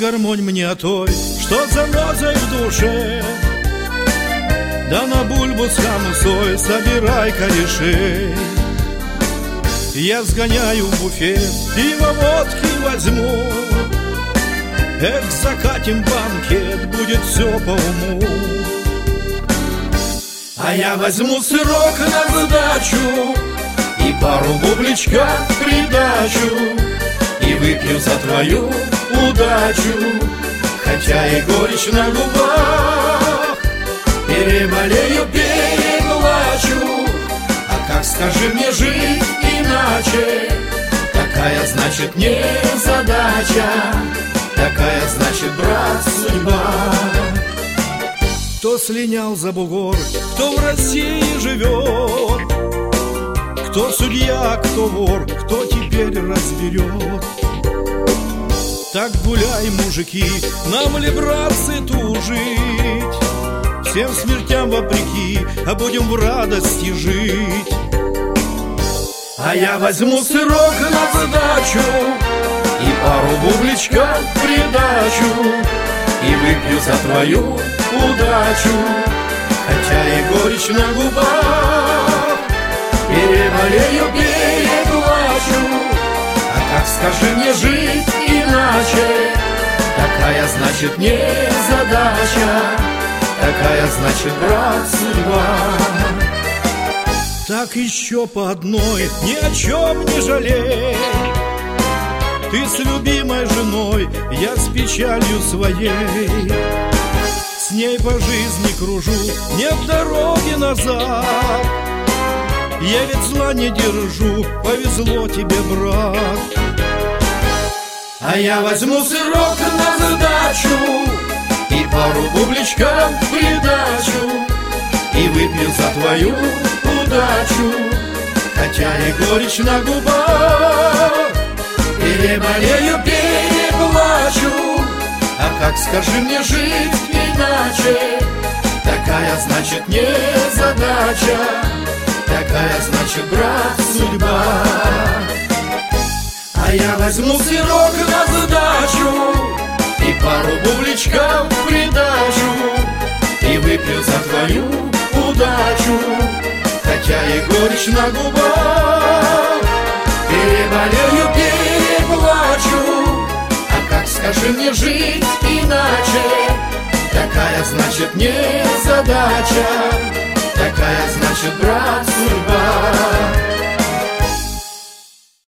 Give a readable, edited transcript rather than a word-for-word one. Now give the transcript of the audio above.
гармонь мне о той, что занозой в душе. Да на бульбу с хамусой собирай корешей. Я сгоняю в буфет, пиво водки возьму. Эх, закатим банкет, будет все по уму. А я возьму сырок на сдачу и пару бубличка в придачу, и выпью за твою удачу, хотя и горечь на губах. Переболею, переплачу, а как, скажи мне, жить иначе? Такая, значит, не задача, такая, значит, брат, судьба. Кто слинял за бугор, кто в России живет, кто судья, кто вор, кто теперь разберет. Так гуляй, мужики, нам ли, братцы, тужить? Всем смертям вопреки, а будем в радости жить. А я возьму сырок на сдачу и пару бубличка в придачу, и выпью за твою удачу, хотя и горечь на губах. Переболею, переплачу, а как, скажи мне, жить иначе? Такая, значит, не задача, такая, значит, брат, судьба. Так еще по одной, ни о чем не жалей. Ты с любимой женой, я с печалью своей. С ней по жизни кружу, нет дороги назад. Я ведь зла не держу, повезло тебе, брат. А я возьму сырок на сдачу и пару бубличка в придачу, и выпью за твою удачу, хотя и горечь на губах. Переболею, переплачу, а как, скажи мне, жить иначе? Такая, значит, не задача, такая, значит, брат, судьба. А я возьму сырок на сдачу и пару бубличка в придачу, и выпью за твою удачу, хотя и горечь на губах. Переболею, переплачу, а как, скажи мне, жить иначе? Такая, значит, не задача, такая, значит, брат, судьба.